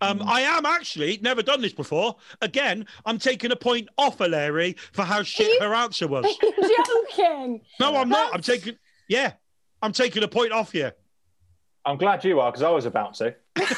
I am actually, never done this before. Again, I'm taking a point off of Larry for how shit her answer was. Are you joking? No, I'm not. I'm taking a point off you. I'm glad you are, because I was about to.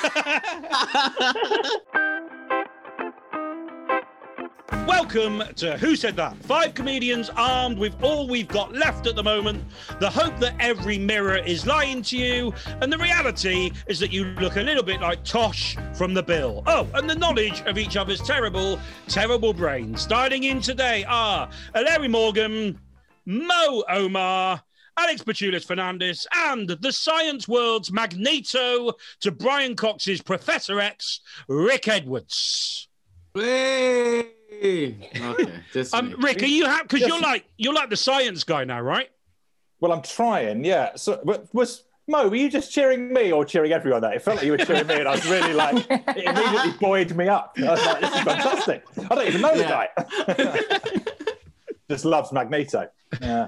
Welcome to Who Said That? 5 comedians armed with all we've got left at the moment, the hope that every mirror is lying to you, and the reality is that you look a little bit like Tosh from The Bill. Oh, and the knowledge of each other's terrible, terrible brains. Starting in today are Larry Morgan, Mo Omar, Alex Pachulis Fernandez, and the science world's Magneto to Brian Cox's Professor X, Rick Edwards. Hey! Okay, just Rick, are you happy? Because you're like the science guy now, right? Well, I'm trying, yeah. So, Mo, were you just cheering me or cheering everyone there? It felt like you were cheering me, and I was really like, it immediately buoyed me up. I was like, this is fantastic. I don't even know the guy. Just loves Magneto. Yeah.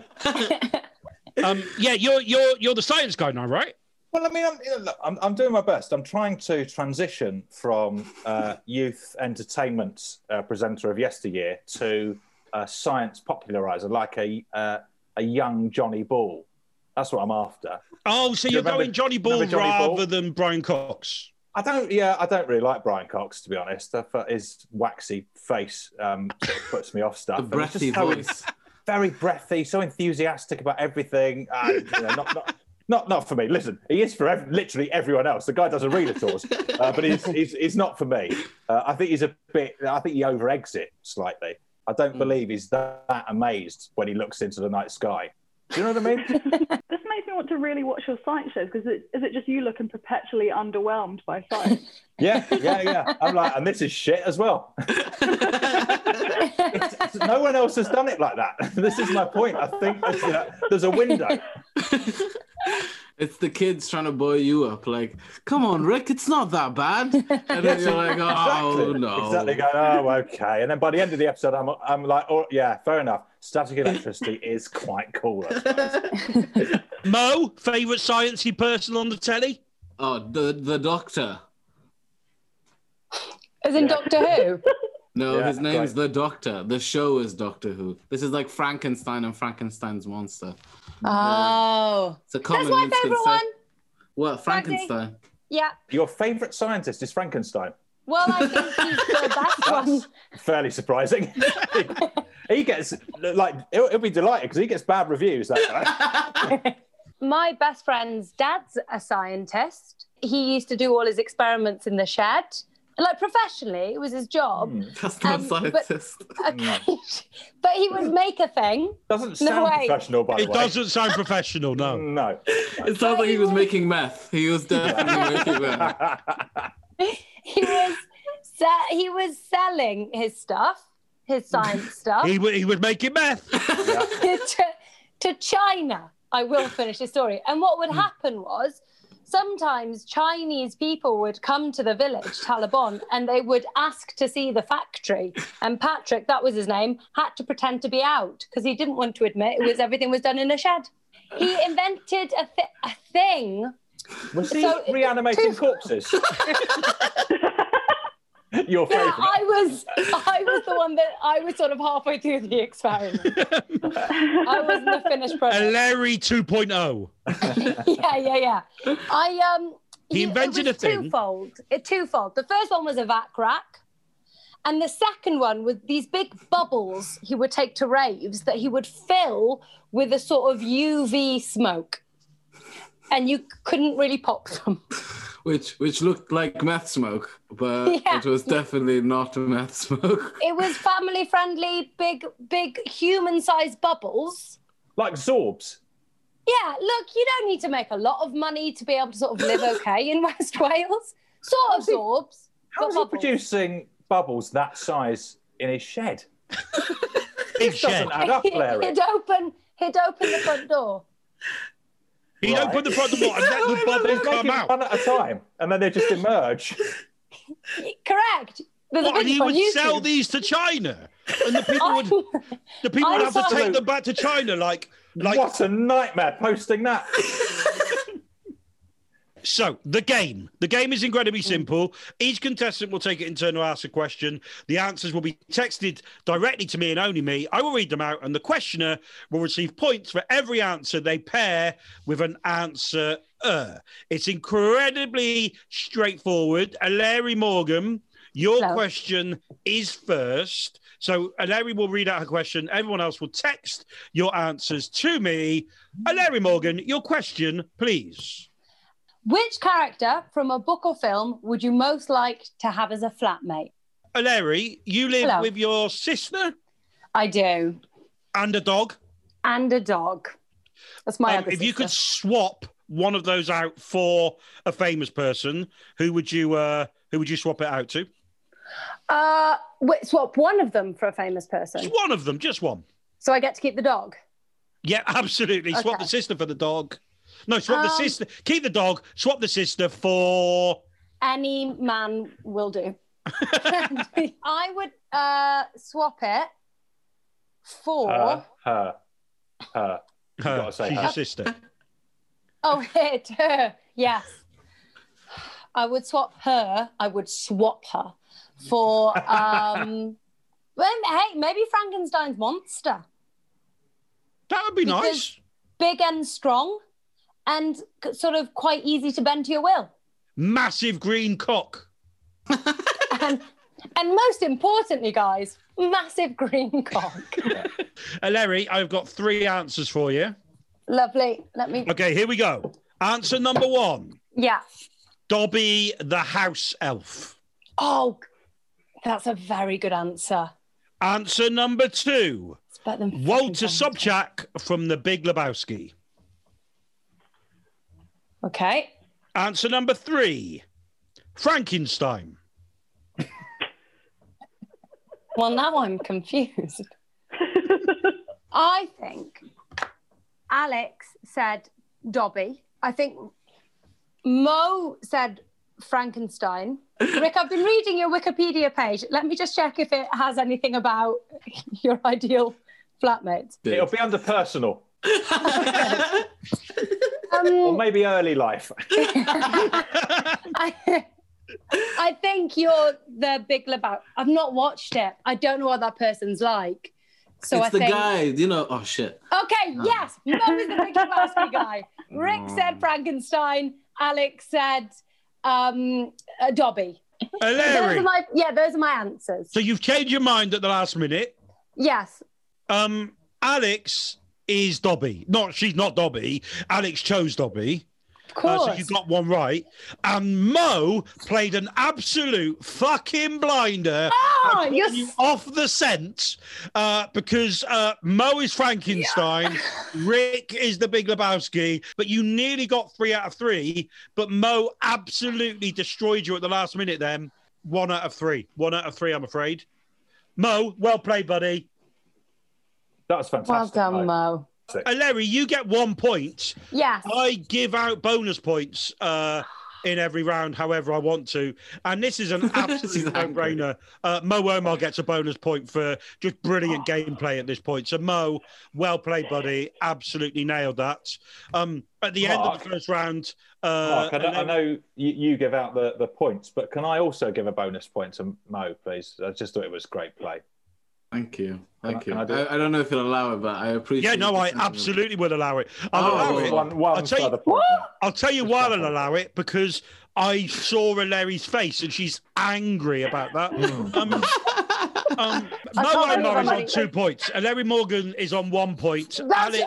You're the science guy now, right? Well, I mean, I'm doing my best. I'm trying to transition from youth entertainment presenter of yesteryear to science popularizer, like a young Johnny Ball. That's what I'm after. Oh, so you're going Johnny Ball rather than Brian Cox? I don't really like Brian Cox, to be honest. His waxy face puts me off stuff. The breathy voice. Very breathy, so enthusiastic about everything. Not for me. Listen, he is for literally everyone else. The guy doesn't read at all, but he's not for me. I think he's I think he over-eggs it slightly. I don't believe he's that amazed when he looks into the night sky. Do you know what I mean? This makes me want to really watch your science shows, because is it just you looking perpetually underwhelmed by science? Yeah. I'm like, and this is shit as well. No one else has done it like that. This is my point. I think there's a window. It's the kids trying to buoy you up, like, come on, Rick, it's not that bad. And then you're like, oh, no. Exactly, going, oh, okay. And then by the end of the episode, I'm like, oh, yeah, fair enough. Static electricity is quite cool, I suppose. Mo, favourite sciencey person on the telly? Oh, the Doctor. As in Doctor Who? No, his name's The Doctor. The show is Doctor Who. This is like Frankenstein and Frankenstein's monster. Oh. It's a common That's my favourite one. What, Frankenstein? Yeah. Your favourite scientist is Frankenstein? Well, I think he's the best one. Fairly surprising. He gets, he'll be delighted because he gets bad reviews, that guy. My best friend's dad's a scientist. He used to do all his experiments in the shed. Like, professionally, it was his job. That's not scientist. But he would make a thing. Doesn't sound professional, by the way. It doesn't sound professional, no. No. It sounds like he was making meth. He was definitely making meth. He was selling his stuff, his science stuff. He was making meth. to China. I will finish the story. And what would happen was, sometimes Chinese people would come to the village, Talabon, and they would ask to see the factory. And Patrick, that was his name, had to pretend to be out because he didn't want to admit everything was done in a shed. He invented a thing. Was he reanimating corpses? Your favourite? I was the one that I was sort of halfway through the experiment. I wasn't the finished product. A Larry 2.0. Yeah. He invented a thing. Twofold. The first one was a vac rack. And the second one was these big bubbles he would take to raves that he would fill with a sort of UV smoke. And you couldn't really pop them. Which looked like meth smoke, but it was definitely not meth smoke. It was family-friendly, big human-sized bubbles. Like Zorbs? Yeah, look, you don't need to make a lot of money to be able to sort of live okay in West Wales. Sort of Zorbs. How is he producing bubbles that size in his shed? Big shed. Doesn't add up, Larry. He'd open the front door. He'd open the front door and let the bubbles come out. One at a time, and then they just emerge. Correct. And he would sell these to China, and the people would have to take them back to China, like. What a nightmare posting that. So the game is incredibly simple. Each contestant will take it in turn to ask a question. The answers will be texted directly to me and only me. I will read them out, and the questioner will receive points for every answer they pair with an answer. It's incredibly straightforward. Larry Morgan, your question is first. So Larry will read out her question. Everyone else will text your answers to me. Larry Morgan, your question, please. Which character from a book or film would you most like to have as a flatmate? Larry, you live with your sister? I do. And a dog? And a dog. That's my other If you sister. could swap one of those out for a famous person, who would you swap it out to? Swap one of them for a famous person. Just one of them, just one. So I get to keep the dog? Yeah, absolutely. Swap Okay. the sister for the dog. No, swap the sister. Keep the dog. Swap the sister for... Any man will do. I would swap it for... Her. You gotta say She's her. your sister. Oh, her. Yes. I would swap her for... hey, maybe Frankenstein's monster. That would be Because- nice. Big and strong and sort of quite easy to bend to your will. Massive green cock. And most importantly, guys, massive green cock. Larry, I've got 3 answers for you. Lovely. Let me... Okay, here we go. Answer number 1. Yeah. Dobby the house elf. Oh, that's a very good answer. Answer number 2. It's better than Walter fucking Sobchak from The Big Lebowski. Okay. Answer number 3. Frankenstein. Well, now I'm confused. I think Alex said Dobby. I think Mo said Frankenstein. Rick, I've been reading your Wikipedia page. Let me just check if it has anything about your ideal flatmate. It'll be under personal. Um, Or maybe early life. I think you're the Big Lebowski. I've not watched it. I don't know what that person's like. So It's I the think... guy, you know. Oh shit. Okay, yes, Mo is the Big Lebowski guy. Rick said Frankenstein. Alex said Dobby. Larry. Those are my answers. So you've changed your mind at the last minute. Yes. Alex is Dobby. She's not Dobby. Alex chose Dobby. Of course. So you got one right. And Mo played an absolute fucking blinder. Oh, Put you off the scent because Mo is Frankenstein, Rick is the Big Lebowski, but you nearly got 3 out of 3, but Mo absolutely destroyed you at the last minute then. 1 out of 3. 1 out of 3, I'm afraid. Mo, well played, buddy. That was fantastic. Well done, Mo. Larry, you get 1 point. Yes. I give out bonus points in every round, however I want to. And this is an absolute no-brainer. Mo Omar gets a bonus point for just brilliant gameplay at this point. So, Mo, well played, buddy. Absolutely nailed that. At the end of the first round... Mark, I know you give out the points, but can I also give a bonus point to Mo, please? I just thought it was great play. Thank you. Thank you. Can I do it? I don't know if you'll allow it, but I appreciate it. Yeah, no, I absolutely will allow it. I'll allow it. One further point. I'll tell you why I'll allow it, because I saw Larry's face and she's angry about that. Mo Omar is on 2 points. Larry Morgan is on 1 point. Alex...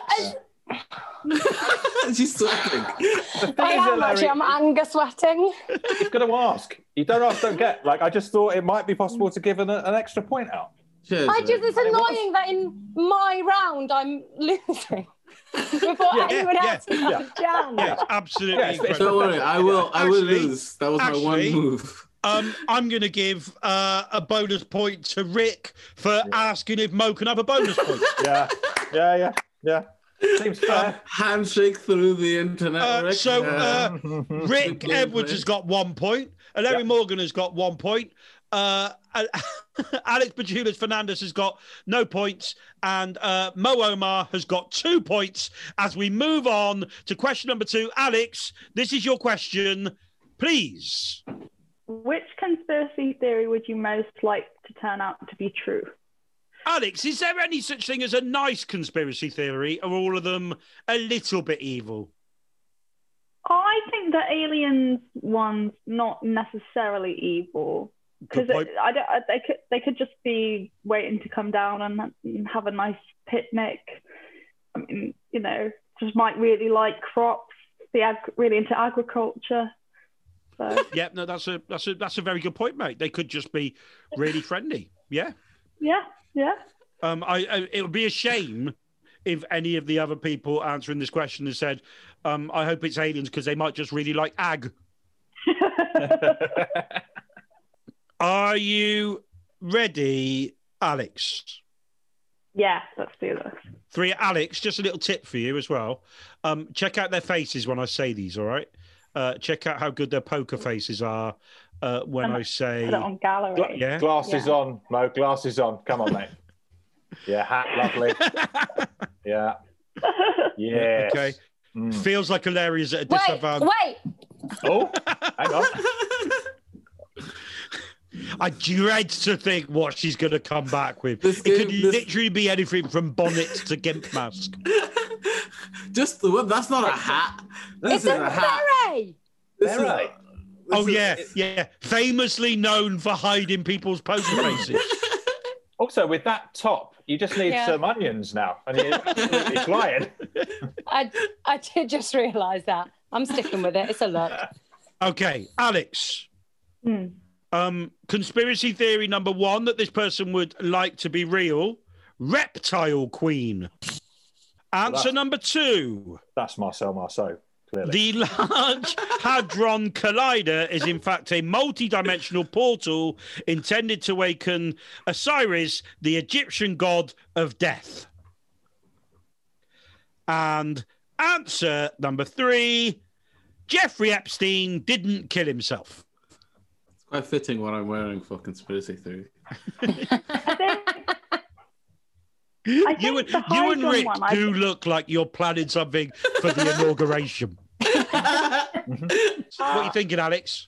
She's sweating. I'm anger sweating. You've got to ask. You don't ask, don't get. Like, I just thought it might be possible to give an extra point out. Cheers, It's annoying that in my round I'm losing before anyone else has had a chance. Yeah, it's absolutely incredible. Don't worry, I will Actually- lose. That was my one move. I'm going to give a bonus point to Rick for asking if Mo can have a bonus point. Yeah. Seems fair. Handshake through the internet. Rick. Rick Edwards has got 1 point. Larry Morgan has got 1 point. Alex Bajulas Fernandez has got no points, and Mo Omar has got 2 points. As we move on to question number 2, Alex, this is your question, please. Which conspiracy theory would you most like to turn out to be true? Alex, is there any such thing as a nice conspiracy theory, or all of them a little bit evil? I think the aliens one's not necessarily evil. Because they could just be waiting to come down and have a nice picnic. I mean, just might really like crops, be really into agriculture. So. Yeah, no, that's a very good point, mate. They could just be really friendly. Yeah. Yeah. It would be a shame if any of the other people answering this question had said, "I hope it's aliens," because they might just really like ag. Are you ready, Alex? Yeah, let's do this. 3, Alex, just a little tip for you as well. Check out their faces when I say these, all right? Check out how good their poker faces are when I say... Put it on gallery. Glasses on, Mo, glasses on. Come on, mate. Yeah, hat, lovely. Yeah. Yes. Okay. Feels like Larry's at a disadvantage. Wait! Oh, hang on. I dread to think what she's going to come back with. It could literally be anything from bonnet to gimp mask. That's not a hat. It's a beret. Beret. Oh, yeah. Famously known for hiding people's poker faces. Also, with that top, you just need some onions now, and you're absolutely flying. I did just realise that. I'm sticking with it. It's a look. Okay, Alex. Conspiracy theory number 1 that this person would like to be real: reptile queen. Answer number 2. That's Marcel, clearly. The Large Hadron Collider is in fact a multi-dimensional portal intended to awaken Osiris, the Egyptian god of death. And answer number 3, Jeffrey Epstein didn't kill himself. It's quite fitting what I'm wearing for conspiracy theory. You and Rick do look like you're planning something for the inauguration. What are you thinking, Alex?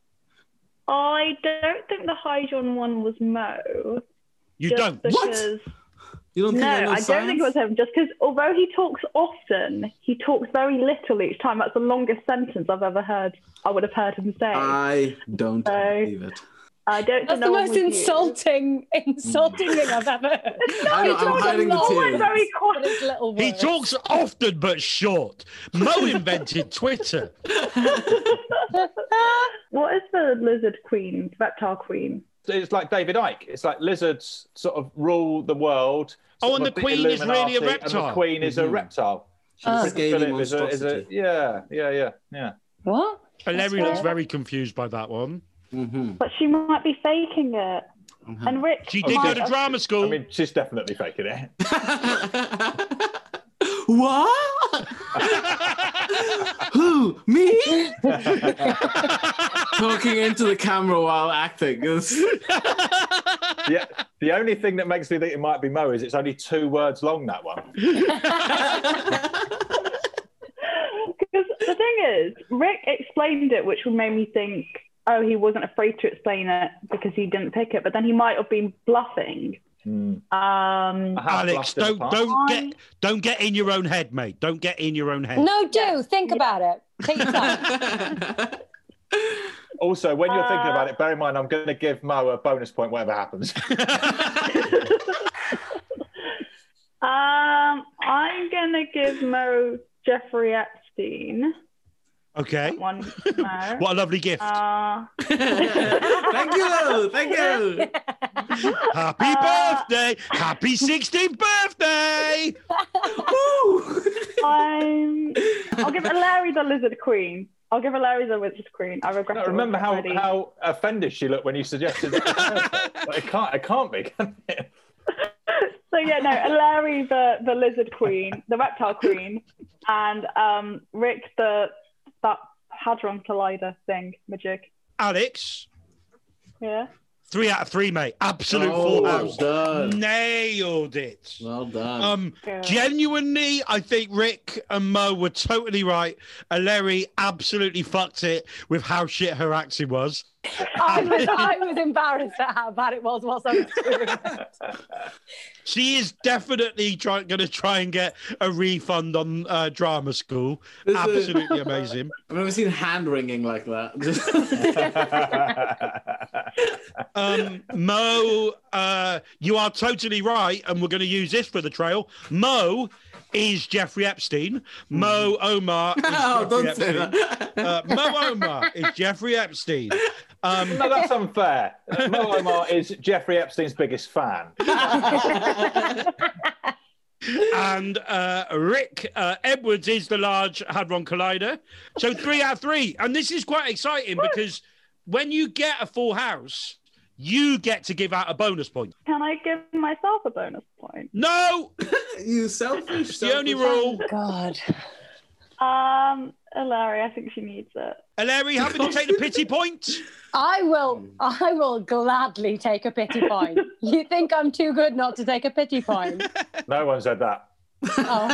I don't think the Hydron one was Mo. You don't? Because... What? You don't think I don't think it was him. Just because although he talks often, he talks very little each time. That's the longest sentence I've ever heard. I would have heard him say. I don't believe it. I don't. That's the most insulting thing I've ever heard. I'm hiding the tears. Very quiet. Little He talks often but short. Mo invented Twitter. What is the lizard queen, reptile queen? It's like David Icke. It's like lizards sort of rule the world. And the queen is really a reptile. And the queen is a reptile. Scaly monstrosity. Yeah. What? Larry looks very confused by that one. But she might be faking it. And Rick, she did go to drama school. I mean, she's definitely faking it. What? Who? Me? Talking into the camera while acting. Yeah, the only thing that makes me think it might be Mo is it's only 2 words long, that one. Because the thing is, Rick explained it, which would make me think, oh, he wasn't afraid to explain it because he didn't pick it, but then he might have been bluffing. Alex, don't get in your own head, mate. Don't get in your own head. No, think about it. Take your time. Also, when you're thinking about it, bear in mind I'm going to give Mo a bonus point whatever happens. I'm going to give Mo Jeffrey Epstein. Okay. One, no. What a lovely gift. Thank you. Happy birthday. Happy 16th birthday. I'll give Larry the Lizard Queen. I regret it. Remember how offended she looked when you suggested that? It can't be, can it? So Larry the Lizard Queen, the Reptile Queen, and Rick that Hadron Collider thing, magic. Alex. Yeah. 3 out of 3, mate. Absolute full house. Done. Nailed it. Well done. Genuinely, I think Rick and Mo were totally right. Larry absolutely fucked it with how shit her accent was. I was embarrassed at how bad it was whilst I was doing it. She is definitely going to try and get a refund on drama school. Absolutely amazing. I've never seen hand wringing like that. Mo, you are totally right, and we're going to use this for the trail. Mo is Jeffrey Epstein. Mo Omar is Jeffrey Epstein. Mo Omar is Jeffrey Epstein. No, that's unfair. Mo Omar is Jeffrey Epstein's biggest fan. And Rick Edwards is the Large Hadron Collider. So 3 out of 3. And this is quite exciting because when you get a full house, you get to give out a bonus point. Can I give myself a bonus point? No! You selfish. It's the only rule. God. Larry, I think she needs it. Larry, happy to take the pity point? I will gladly take a pity point. You think I'm too good not to take a pity point? No one said that. Oh.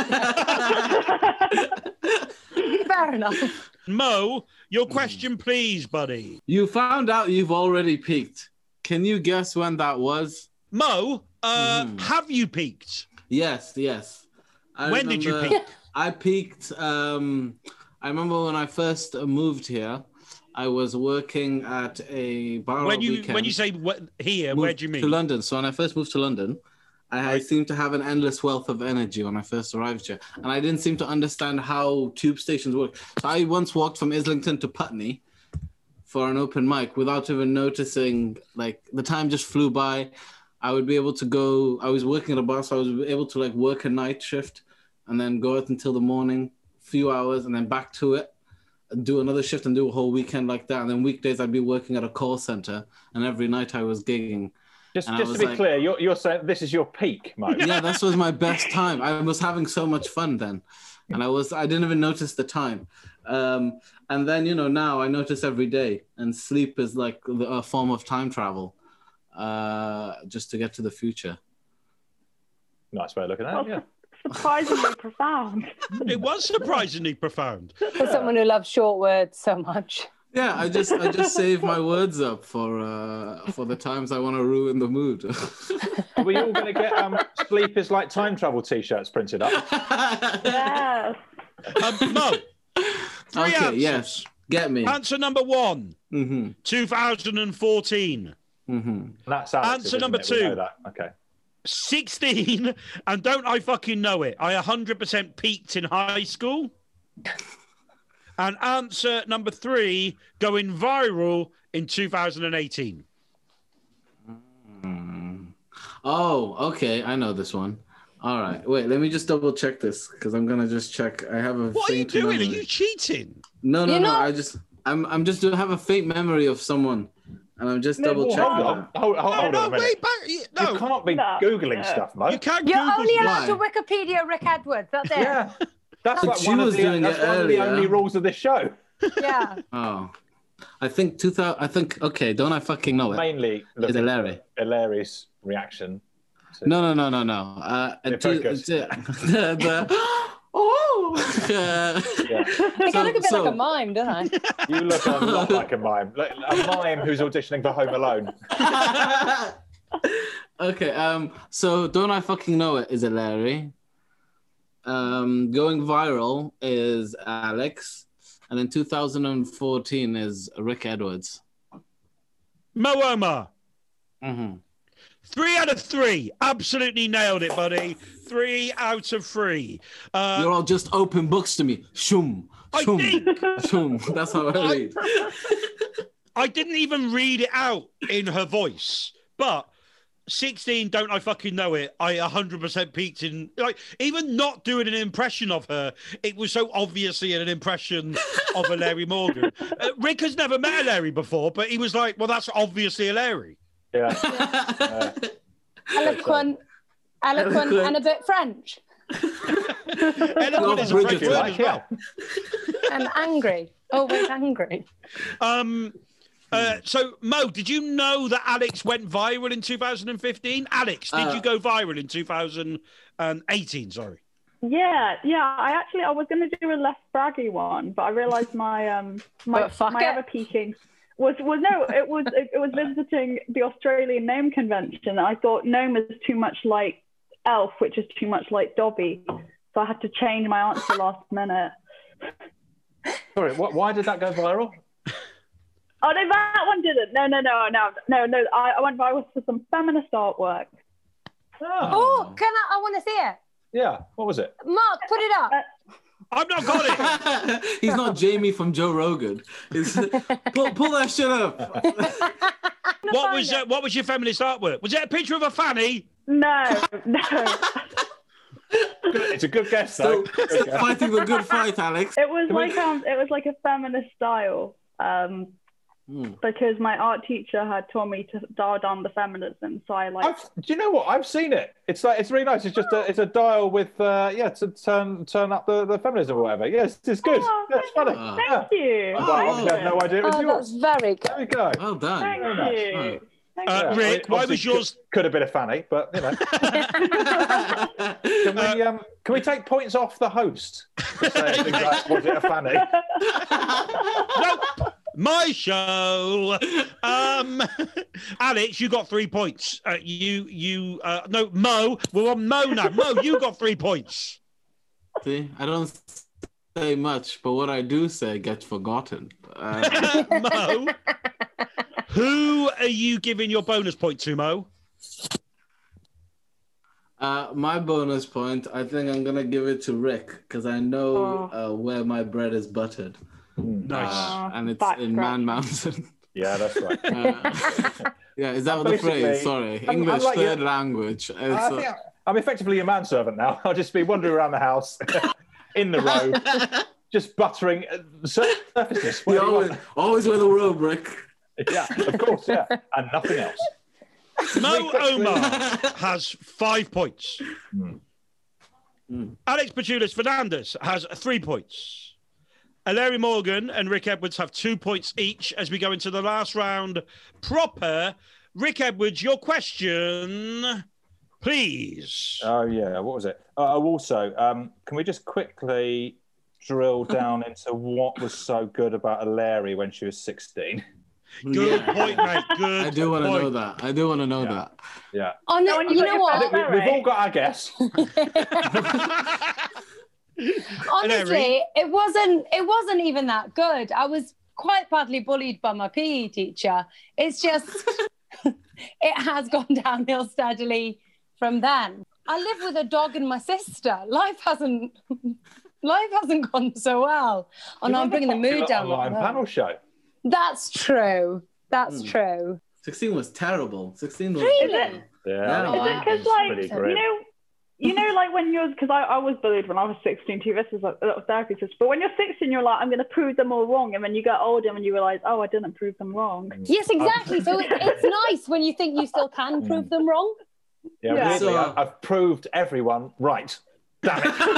Fair enough. Mo, your question, please, buddy. You found out you've already peaked. Can you guess when that was? Mo, have you peaked? Yes. When did you peak? I peaked. I remember when I first moved here, I was working at a bar. When you say here, where do you mean? To London. So when I first moved to London, I seemed to have an endless wealth of energy when I first arrived here. And I didn't seem to understand how tube stations work. So I once walked from Islington to Putney for an open mic without even noticing, like, the time just flew by. I would be able to go, I was working at a bar, so I was able to, like, work a night shift and then go out until the morning, few hours, and then back to it, and do another shift and do a whole weekend like that. And then weekdays I'd be working at a call center, and every night I was gigging. Just to be clear, you're saying this is your peak, Mo. Yeah, that was my best time. I was having so much fun then, and I didn't even notice the time. And then, now I notice every day, and sleep is like a form of time travel, just to get to the future. Nice way of looking at it, yeah. Surprisingly profound. It was surprisingly profound. For someone who loves short words so much. Yeah, I just save my words up for the times I want to ruin the mood. Are we all going to get Sleep is like time travel t-shirts printed up? Yes. Mo, 3 answers. Yes, get me. Answer number 1, 2014. That's Alex's, Answer number 2. We know that. Okay. 16, and don't I fucking know it, I 100% peaked in high school. And answer number 3, going viral in 2018. Oh, okay, I know this one. All right, wait, let me just double check this because I'm gonna just check. I have a. What are you faint doing? memory. Are you cheating? No. I'm just have a faint memory of someone, and I'm just double checking. Hold on a minute. Wait back. No, You can't be Googling stuff, Mo. you can't. You're Google only stuff. allowed to Wikipedia Rick Edwards. That's it. Yeah. That's But like she one of was the, doing that's it one of the earlier. only rules of this show. Yeah. Oh, I think 2000. I think okay. Don't I fucking know it? Mainly It's Larry. Larry's reaction. No. focus. I look a bit like a mime, don't I? You look a lot like a mime. Like a mime who's auditioning for Home Alone. Okay, so Don't I Fucking Know It is a Larry. Going viral is Alex. And then 2014 is Rick Edwards. Mo Omar. 3 out of 3. Absolutely nailed it, buddy. 3 out of 3. You're all just open books to me. Shum. I Shum. think Shum. That's how I read. I didn't even read it out in her voice, but 16, Don't I Fucking Know It, I 100% peaked in, like, even not doing an impression of her, it was so obviously an impression of a Larry Morgan. Rick has never met a Larry before, but he was like, well, that's obviously a Larry. Yeah. Eloquent and a bit French. Eloquent is a French word as well. And angry. Always angry. So, Mo, did you know that Alex went viral in 2015? Alex, did you go viral in 2018? Sorry. Yeah. I was going to do a less braggy one, but I realised my ever peaking was visiting the Australian Gnome Convention. I thought gnome is too much like elf, which is too much like Dobby, so I had to change my answer last minute. Sorry, why did that go viral? Oh no, that one didn't. No. I went viral for some feminist artwork. Oh, I want to see it. Yeah, what was it? Mark, put it up. I've not got it. He's not Jamie from Joe Rogan. Pull that shit up. What was your feminist artwork? Was it a picture of a fanny? No. It's a good guess, though. Stop fighting the good fight, Alex. It was like a feminist style. Because my art teacher had told me to dial down the feminism, so I like. Do you know what? I've seen it. It's really nice. It's just it's a dial with to turn up the feminism or whatever. Yes, it's good. Oh, It's funny. Thank you. I had no idea it was yours. That's very good. There we go. Well done. Thank you. Rick, why was yours? Could have been a fanny, but you know. Can we take points off the host? For saying things like, was it a fanny? No. My show. Alex, you got 3 points. No, Mo. We're on Mo now. Mo, you got 3 points. See, I don't say much, but what I do say gets forgotten. Mo, who are you giving your bonus point to, Mo? My bonus point, I think I'm going to give it to Rick, because I know where my bread is buttered. Nice. And it's in Man Mountain. Yeah, that's right. Yeah, is that what the phrase? Sorry. English, like third language. I'm effectively your manservant now. I'll just be wandering around the house in the robe, just buttering surfaces. Always wear the robe, Rick. Yeah, of course, yeah. And nothing else. Mo Omar has 5 points. Alex Pachulis Fernandez has 3 points. Larry Morgan and Rick Edwards have 2 points each as we go into the last round proper. Rick Edwards, your question, please. Oh, yeah. What was it? Also, can we just quickly drill down into what was so good about Larry when she was 16? Good point, mate. Good. I do want to know that. Yeah. Oh, no, you know what? I think we've all got our guess. Honestly, it wasn't even that good. I was quite badly bullied by my PE teacher. It's just it has gone downhill steadily from then. I live with a dog and my sister. Life hasn't gone so well. Oh no, I'm bringing the mood down. Online panel show. That's true. That's true. 16 was terrible. 16 was really? Yeah. Is it because you know, like when you're, because I was bullied when I was 16 too. This is like a little therapy session. But when you're 16, you're like, I'm going to prove them all wrong. And when you get older and you realize, oh, I didn't prove them wrong. Yes, exactly. So it's nice when you think you still can prove them wrong. Yeah, Yeah. weirdly, I've proved everyone right. Damn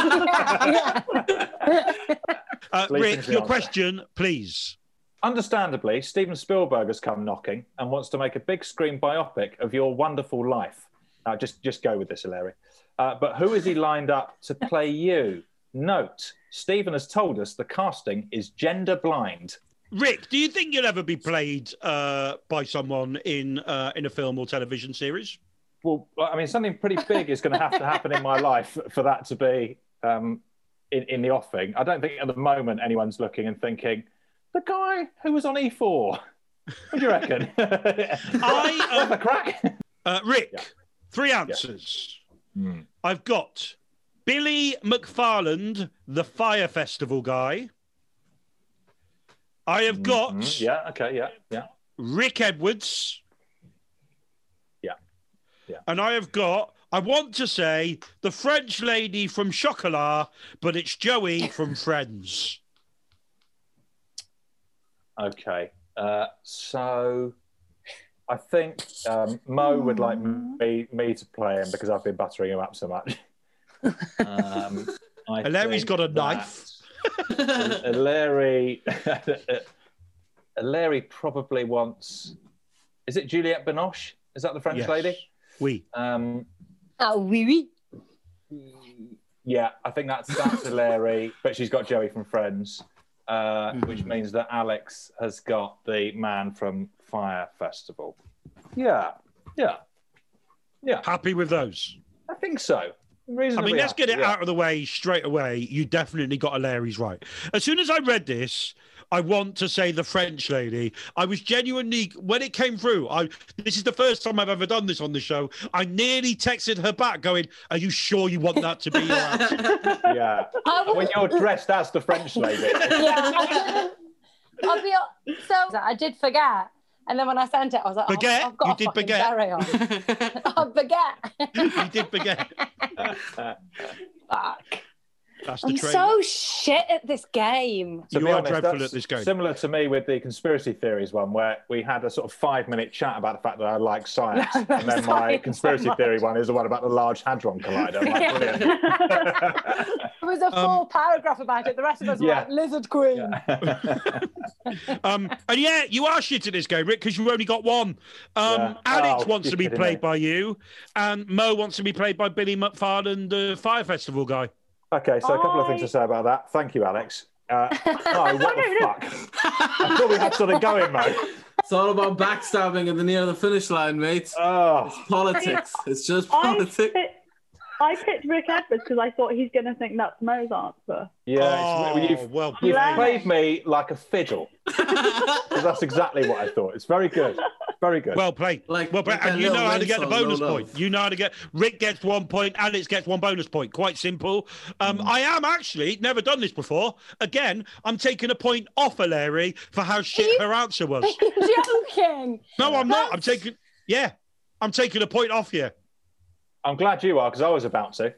it. Rick, your question, please. Understandably, Steven Spielberg has come knocking and wants to make a big screen biopic of your wonderful life. Now, just go with this, Hilary. But who is he lined up to play you? Note, Stephen has told us the casting is gender blind. Rick, do you think you'll ever be played by someone in a film or television series? Well, I mean, something pretty big is going to happen in my life for that to be in the offing. I don't think at the moment anyone's looking and thinking, the guy who was on E4. What do you reckon? Worth a crack? Rick, Yeah. 3 answers. I've got Billy McFarland, the Fire Festival guy. I have got Yeah. Rick Edwards. Yeah. And I have got, I want to say, the French lady from Chocolat, but it's Joey from Friends. Okay. So I think Mo would like me to play him because I've been buttering him up so much. Larry's got a knife. Larry. Larry probably wants. Is it Juliette Binoche? Is that the French Yes. lady? Oui. Oh, oui, oui. Yeah, I think that's Larry, but she's got Joey from Friends, which means that Alex has got the man from Fire Festival. Yeah. Happy with those? I think so. Reasonably let's happy, get it yeah. out of the way straight away. You definitely got a Larry's right. As soon as I read this, I want to say the French lady. I was genuinely, when it came through, this is the first time I've ever done this on the show. I nearly texted her back going, "Are you sure you want that to be your answer?" Yeah. When you're dressed as the French lady. Yeah, I did forget. And then when I sent it, I was like, Forget? I've got You to did fucking forget? carry on. I forget. You did forget. Fuck. That's the I'm trade. so shit at this game. To You be are honest, dreadful that's at this game. Similar to me with the conspiracy theories one, where we had a sort of 5-minute chat about the fact that I like science, and then my Science conspiracy so much. theory one is the one about the Large Hadron Collider. I'm like, brilliant. There was a full paragraph about it. The rest of us were Yeah. like, Lizard Queen. And yeah, you are shit at this game, Rick, because you only got one. Yeah. Alex Oh, wants you're to be kidding played me. by you, and Mo wants to be played by Billy McFarland, the Fire Festival guy. Okay, so a couple of things to say about that. Thank you, Alex. No, what the fuck? I thought we had something going, mate. It's all about backstabbing and the near the finish line, mate. Oh, Politics. It's just politics. I picked Rick Edwards because I thought he's going to think that's Mo's answer. yeah. Oh, well You've Yeah. played me like a fiddle. 'Cause that's exactly what I thought. It's very good. Very good. Well played. Like And you that know how to little get the rain song, bonus No point. Love. You know how to get. Rick gets 1 point. Alex gets 1 bonus point. Quite simple. I am actually never done this before. Again, I'm taking a point off of Larry for how shit her answer was. You're joking. No, I'm not. I'm taking a point off you. I'm glad you are, because I was about to.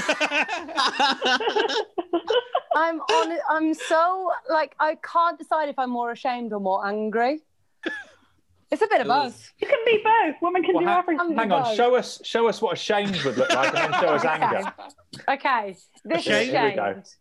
I'm so, like, I can't decide if I'm more ashamed or more angry. It's a bit of both. You can be both. Women can do Well, everything. Hang on, show us what ashamed would look like, and then show us anger. Okay. This is Ashamed? Here we go. ashamed.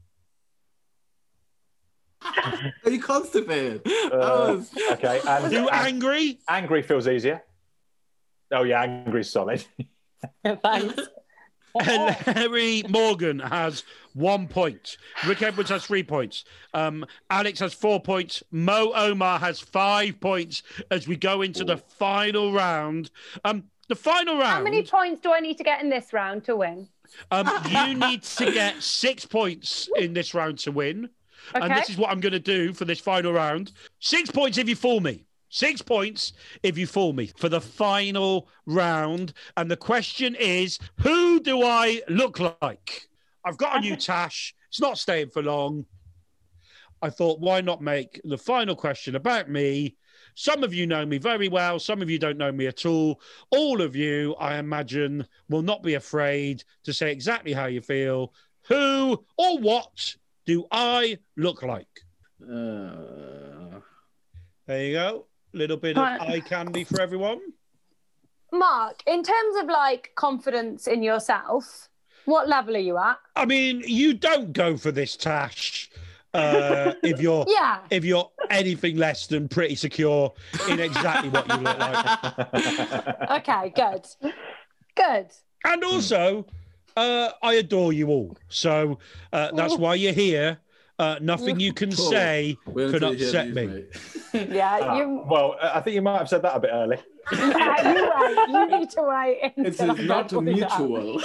Are you constipated? That was- Okay, and You angry? angry feels easier. Oh yeah, angry's solid. Thanks. And Larry Morgan has 1 point. Rick Edwards has 3 points. Alex has 4 points. Mo Omar has 5 points as we go into the final round. The final round. How many points do I need to get in this round to win? You need to get 6 points in this round to win. And Okay. this is what I'm going to do for this final round. 6 points if you fool me. 6 points if you fool me for the final round. And the question is, who do I look like? I've got a new tash. It's not staying for long. I thought, why not make the final question about me? Some of you know me very well. Some of you don't know me at all. All of you, I imagine, will not be afraid to say exactly how you feel. Who or what do I look like? There you go. Little bit of eye candy for everyone. Mark, in terms of like confidence in yourself, what level are you at? I mean, you don't go for this tash if you're Yeah. if you're anything less than pretty secure in exactly what you look like. Okay, good. Good. And also, I adore you all. So that's why you're here. Nothing you can say Wait could until you hear upset these, me. mate. Yeah, you Well, I think you might have said that a bit early. yeah, you wait. You need to wait It's until I not point it out. mutual.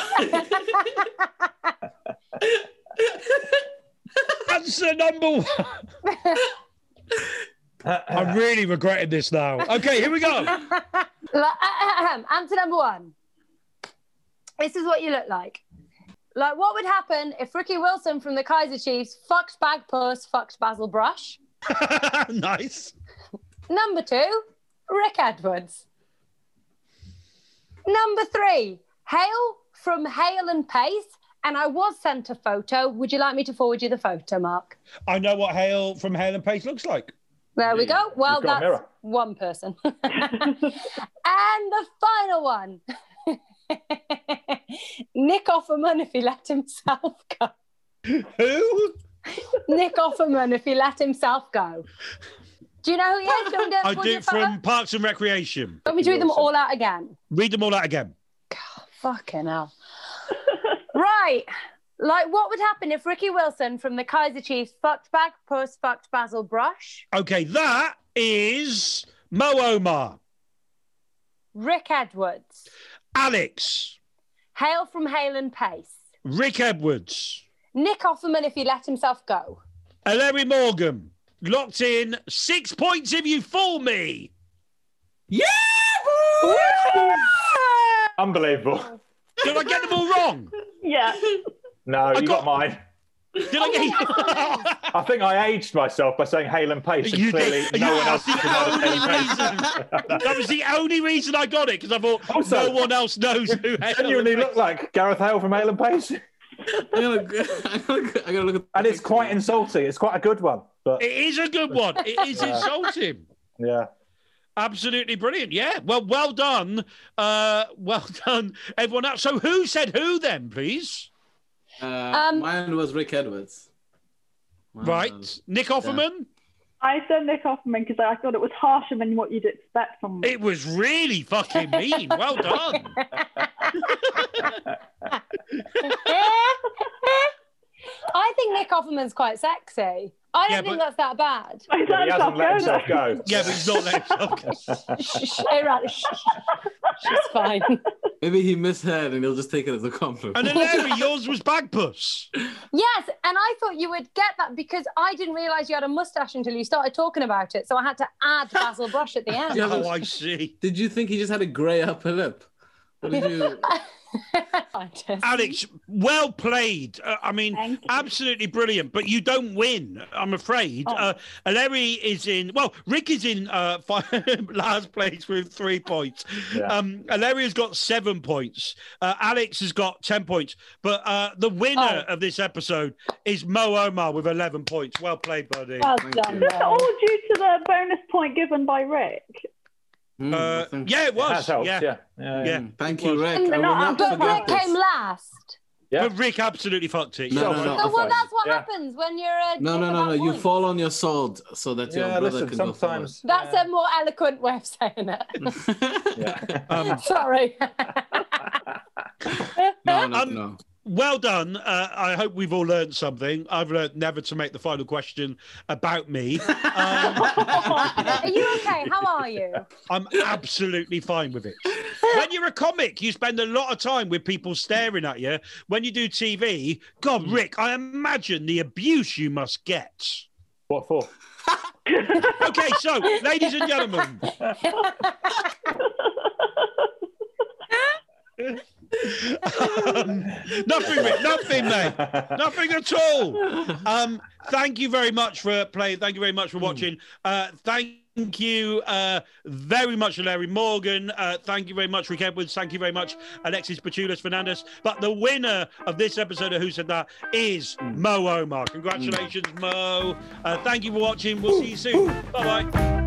Answer number one. I'm really regretting this now. Okay, here we go. Answer number one. This is what you look like. Like, what would happen if Ricky Wilson from the Kaiser Chiefs fucked Bagpuss, fucked Basil Brush? Nice. Number two, Rick Edwards. Number three, Hale from Hale and Pace. And I was sent a photo. Would you like me to forward you the photo, Mark? I know what Hale from Hale and Pace looks like. There we go. Well, You've got a that's mirror. one person. And the final one. Nick Offerman if he let himself go. Who? Nick Offerman if he let himself go. Do you know who he is? Do you want me to- I want do you to photo? from Parks and Recreation. Want me to read them all out again? Read them all out again. Fucking hell. Right. Like, what would happen if Ricky Wilson from the Kaiser Chiefs fucked Bagpuss, fucked Basil Brush? Okay, that is Mo Omar. Rick Edwards. Alex. Hale from Hale and Pace. Rick Edwards. Nick Offerman if he let himself go. Larry Morgan. Locked in. 6 points if you fool me. Yeah! Unbelievable. Did I get them all wrong? Yeah. No, you got mine. Did I get I think I aged myself by saying Hale and Pace, and You clearly did. no one That's else the knows only Hale and Pace. reason. That was the only reason I got it, because I thought Also, no one else knows who Hale Genuinely and look like Gareth Hale from Hale and Pace. I gotta look at And it's quite insulting. It's quite a good one. But It is a good one. It is insulting. yeah. Absolutely brilliant. Yeah. Well done. Well done, everyone else. So who said who then, please? Mine was Rick Edwards. Mine Right. was- Nick Offerman? I said Nick Offerman because I thought it was harsher than what you'd expect from me. It was really fucking mean. Well done. I think Nick Offerman's quite sexy. I don't Yeah, think but- that's that bad. I But he hasn't let himself go. Yeah, but he's not letting himself go. Hey, right, she's fine. Maybe he misheard and he'll just take it as a compliment. And then Larry, yours was Bagpuss. Yes, and I thought you would get that because I didn't realise you had a mustache until you started talking about it. So I had to add Basil Brush at the end. Yeah, but- Oh, I see. Did you think he just had a grey upper lip? What did you? I just- Alex, well played. I mean, Thank you. absolutely brilliant. But you don't win, I'm afraid. Oh. Larry is in. Well, Rick is in last place with 3 points. Yeah. Larry has got 7 points. Alex has got 10 points. But the winner of this episode is Mo Omar with 11 points. Well played, buddy. Well Thank done, you. Was it all Mo. due to the bonus point given by Rick? I think- Yeah, it It was. has helped, yeah. yeah. Thank It you, was. Rick. And- I will No, not But forget Rick this. came last. Yeah. But Rick absolutely fucked it. No, So- no, no. Oh, well, that's what Yeah. happens when you're a. No. You fall on your sword so that your Yeah, brother listen, can sometimes. That's a more eloquent way of saying it. go forward. Yeah. Sorry. No. Well done. I hope we've all learned something. I've learned never to make the final question about me. Are you okay? How are you? I'm absolutely fine with it. When you're a comic, you spend a lot of time with people staring at you. When you do TV, God, Rick, I imagine the abuse you must get. What for? Okay, so, ladies and gentlemen, nothing, Rick, nothing, mate. Nothing at all. Thank you very much for playing. Thank you very much for watching. Thank you very much, Larry Morgan. Thank you very much, Rick Edwards. Thank you very much, Alexis Pachulis Fernandez. But the winner of this episode of Who Said That is Mo Omar. Congratulations, Mo. Thank you for watching. We'll see you soon. Bye-bye.